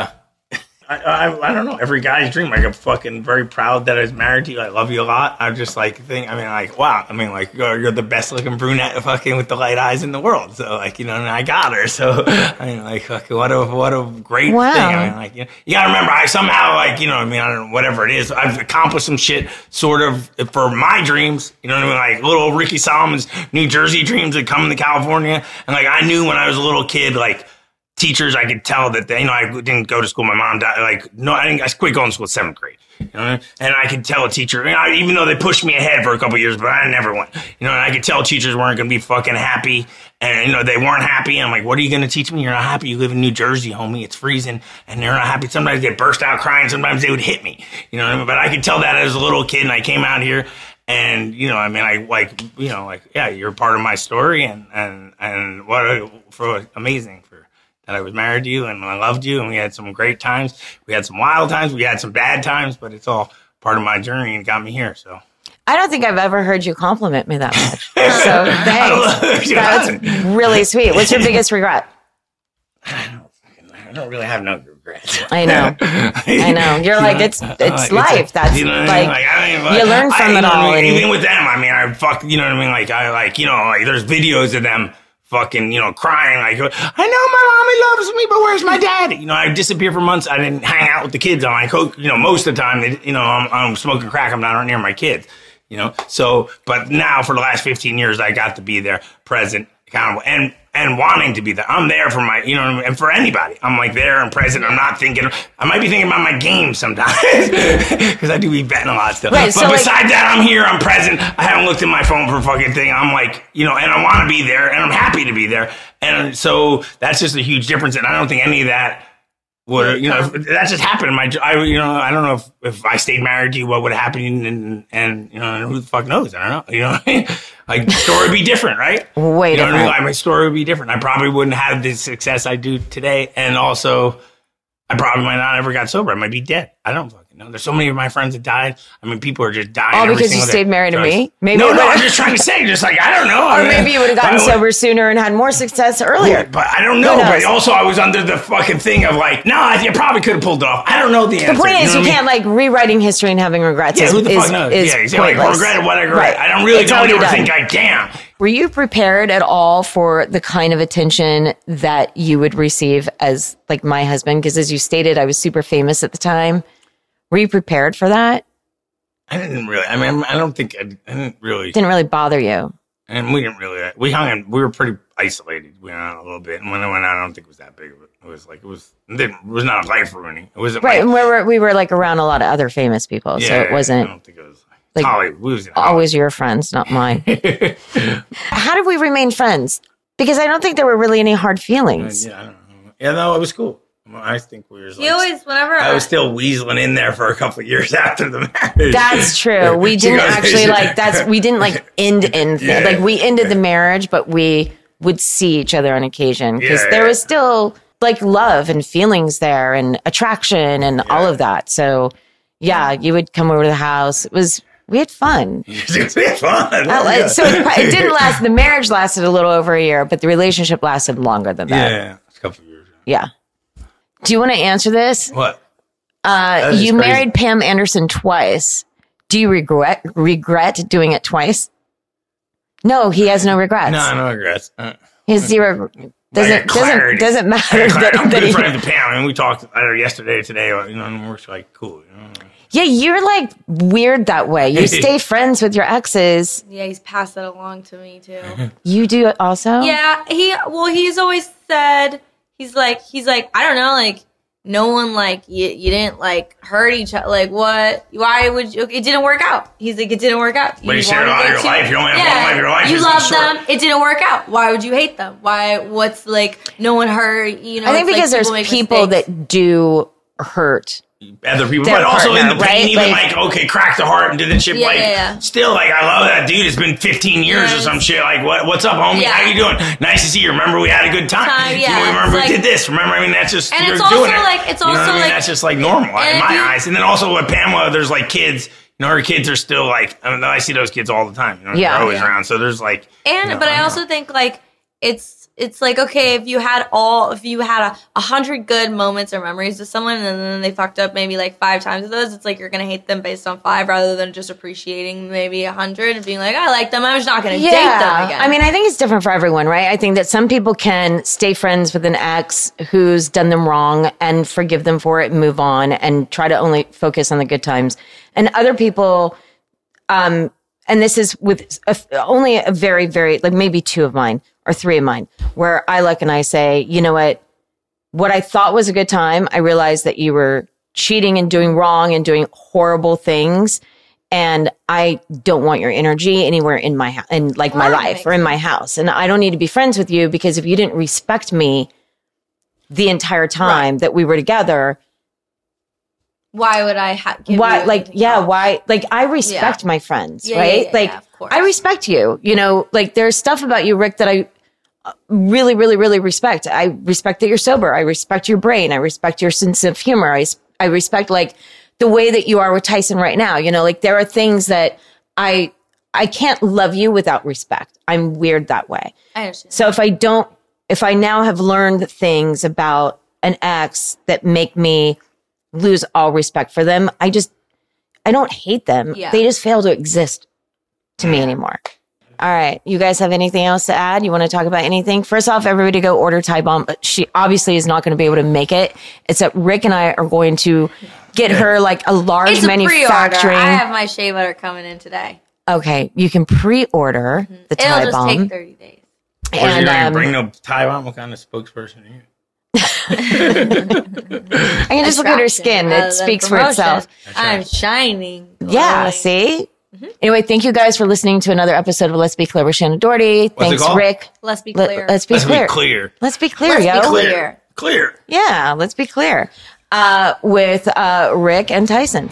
I don't know. Every guy's dream. Like I'm fucking very proud that I was married to you. I love you a lot. I just like think. I mean, like wow. I mean, like you're the best looking brunette, fucking with the light eyes in the world. So like and I got her. So I mean, like fucking what a great thing. I mean, like you gotta remember. I somehow like I don't know whatever it is. I've accomplished some shit sort of for my dreams. You know what I mean? Like little Ricky Solomon's New Jersey dreams that come to California. And like I knew when I was a little kid, like. Teachers, I could tell that they, I didn't go to school. My mom died. I quit going to school in 7th grade. And I could tell a teacher, even though they pushed me ahead for a couple of years, but I never went. And I could tell teachers weren't going to be fucking happy. And, they weren't happy. And I'm like, what are you going to teach me? You're not happy. You live in New Jersey, homie. It's freezing. And they're not happy. Sometimes they burst out crying. Sometimes they would hit me. But I could tell that as a little kid. And I came out here. And, you're part of my story. And what amazing that I was married to you and I loved you and we had some great times. We had some wild times. We had some bad times, but it's all part of my journey and got me here. So I don't think I've ever heard you compliment me that much. So thanks. That's really sweet. What's your biggest regret? I don't really have no regrets. I know. You're like, it's life. That's you learn from it all. Even with them, I fuck, there's videos of them fucking, crying like, I know my mommy loves me, but where's my daddy? I disappear for months. I didn't hang out with the kids. I'm like, most of the time, I'm smoking crack. I'm not near my kids, So, but now for the last 15 years, I got to be there, present, accountable, and wanting to be there. I'm there for my, and for anybody. I'm like there and present. I'm not thinking, I might be thinking about my game sometimes because I do be betting a lot still. Right, but besides that, I'm here, I'm present. I haven't looked at my phone for a fucking thing. I'm like, and I want to be there and I'm happy to be there. And so that's just a huge difference. And I don't think any of that would, you know, that just happened. I don't know if I stayed married to you, what would happen, and you know, who the fuck knows? I don't know. You know what I mean? Like, the story would be different, right? Way different. Know, my story would be different. I probably wouldn't have the success I do today, and also, I probably might not ever got sober. I might be dead. I don't fucking know. There's so many of my friends that died. I mean, people are just dying. All because you stayed married to me? Maybe no, I'm just trying to say, just like, I don't know. Or maybe you would have gotten sober sooner and had more success earlier. But I don't know. But also, I was under the fucking thing of like, no, you probably could have pulled it off. I don't know the answer. The point is, you can't like rewriting history and having regrets. Yeah, who the fuck knows? Yeah, exactly. Like, regret what I regret. Right. I don't ever think I can. Were you prepared at all for the kind of attention that you would receive as like my husband? Because as you stated, I was super famous at the time. Were you prepared for that? I didn't really. I mean, I don't think I didn't really. Didn't really bother you. And we didn't really. We hung in. We were pretty isolated. We went out a little bit, and when I went out, I don't think it was that big of it. It was like it was not life ruining. It wasn't right. Like, and we were like around a lot of other famous people, so it wasn't. I don't think it was like Hollywood. Was always your friends, not mine. How did we remain friends? Because I don't think there were really any hard feelings. Yeah, I don't know. Yeah, no, it was cool. I think we were. He always, whenever I was still weaseling in there for a couple of years after the marriage. That's true. We didn't actually like. We didn't like end. Yeah. Like we ended the marriage, but we would see each other on occasion because there was still like love and feelings there and attraction and all of that. So yeah, you would come over to the house. We had fun. We had fun. So it didn't last. The marriage lasted a little over a year, but the relationship lasted longer than that. Yeah, a couple of years. Yeah. Do you want to answer this? What? You married Pam Anderson twice. Do you regret doing it twice? No, he has no regrets. No regrets. He has zero. Doesn't matter. I'm good friends with Pam. I mean, we talked yesterday, today. You know, and we're like cool. You know? Yeah, you're like weird that way. You stay friends with your exes. Yeah, he's passed that along to me too. You do it also? Yeah, he's always said. He's like, I don't know, like, no one, like, you didn't, like, hurt each other. Like, what? Why would you? It didn't work out. He's like, it didn't work out. But you shared a lot of your life. You only have one life of your life. You love them. It didn't work out. Why would you hate them? What's, like, no one hurt, you know? I think because there's people that do hurt other people, but also partner, in the pain, even like okay, crack the heart and do the shit. Still, like I love that dude. It's been 15 years or some shit. Like what's up, homie? How you doing? Nice to see you. Remember we had a good time. Remember we did this. Remember, I mean that's just and you're it's also doing it. Like it's also like that's just like normal in my eyes. And then also with Pamela, there's like kids. You know, her kids are still like I see those kids all the time. You know, they're always around. So there's like but I also think like it's like, okay, if you had 100 good moments or memories with someone and then they fucked up maybe like 5 times of those, it's like you're going to hate them based on 5 rather than just appreciating maybe 100 and being like, I like them. I'm just not going to date them again. I mean, I think it's different for everyone, right? I think that some people can stay friends with an ex who's done them wrong and forgive them for it and move on and try to only focus on the good times. And other people, and this is with only a very, very, like maybe 2 of mine or 3 of mine, where I look and I say, you know what I thought was a good time, I realized that you were cheating and doing wrong and doing horrible things. And I don't want your energy anywhere in my house, in like my life or in my house. And I don't need to be friends with you because if you didn't respect me the entire time that we were together, why would I give why you like why like I respect my friends, right? Like of course. I respect you. You know, like there's stuff about you, Rick, that I really, really, really respect. I respect that you're sober. I respect your brain. I respect your sense of humor. I respect like the way that you are with Tyson right now. You know, like there are things that I can't love you without respect. I'm weird that way. I understand. So if I now have learned things about an ex that make me lose all respect for them, I don't hate them. Yeah. They just fail to exist to me anymore. All right. You guys have anything else to add? You want to talk about anything? First off, everybody go order Ty Bomb. She obviously is not going to be able to make it. It's that Rick and I are going to get her like a large manufacturing. I have my shea butter coming in today. Okay. You can pre-order the Ty Bomb. It'll just take 30 days. And you're going to bring no Ty Bomb? What kind of spokesperson are you? I can just look at her skin. It speaks for itself. I'm shining. Yeah, see? Mm-hmm. Anyway, thank you guys for listening to another episode of Let's Be Clear with Shannon Doherty. Thanks, Rick. Let's be clear. Let's be clear. Let's be clear. Let's be clear, Let's yo. be clear. Clear. Yeah, let's be clear. With Rick and Tyson.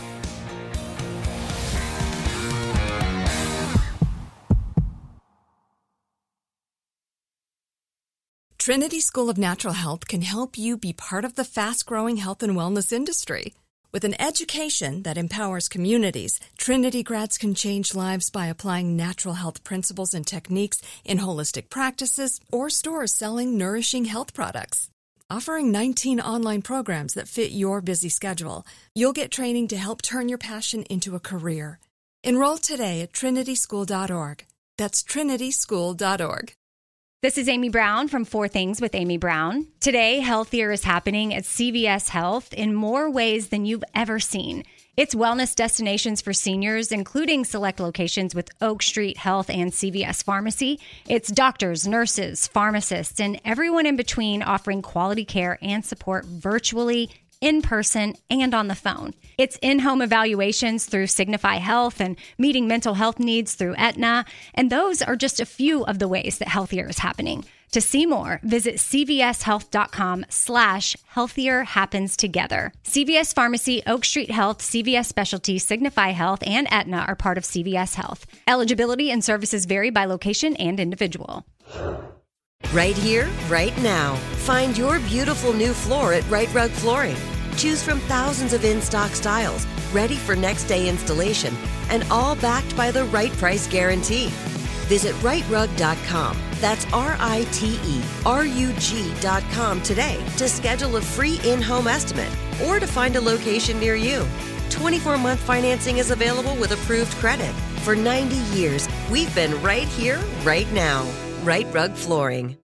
Trinity School of Natural Health can help you be part of the fast-growing health and wellness industry. With an education that empowers communities, Trinity grads can change lives by applying natural health principles and techniques in holistic practices or stores selling nourishing health products. Offering 19 online programs that fit your busy schedule, you'll get training to help turn your passion into a career. Enroll today at trinityschool.org. That's trinityschool.org. This is Amy Brown from 4 Things with Amy Brown. Today, healthier is happening at CVS Health in more ways than you've ever seen. It's wellness destinations for seniors, including select locations with Oak Street Health and CVS Pharmacy. It's doctors, nurses, pharmacists, and everyone in between offering quality care and support virtually, in person, and on the phone. It's in-home evaluations through Signify Health and meeting mental health needs through Aetna. And those are just a few of the ways that healthier is happening. To see more, visit cvshealth.com/healthier happens together. CVS Pharmacy, Oak Street Health, CVS Specialty, Signify Health, and Aetna are part of CVS Health. Eligibility and services vary by location and individual. Right here, right now. Find your beautiful new floor at Right Rug Flooring. Choose from thousands of in-stock styles, ready for next day installation, and all backed by the right price guarantee. Visit rightrug.com. That's RITERUG.com today to schedule a free in-home estimate or to find a location near you. 24-month financing is available with approved credit. For 90 years, we've been right here, right now. Right Rug Flooring.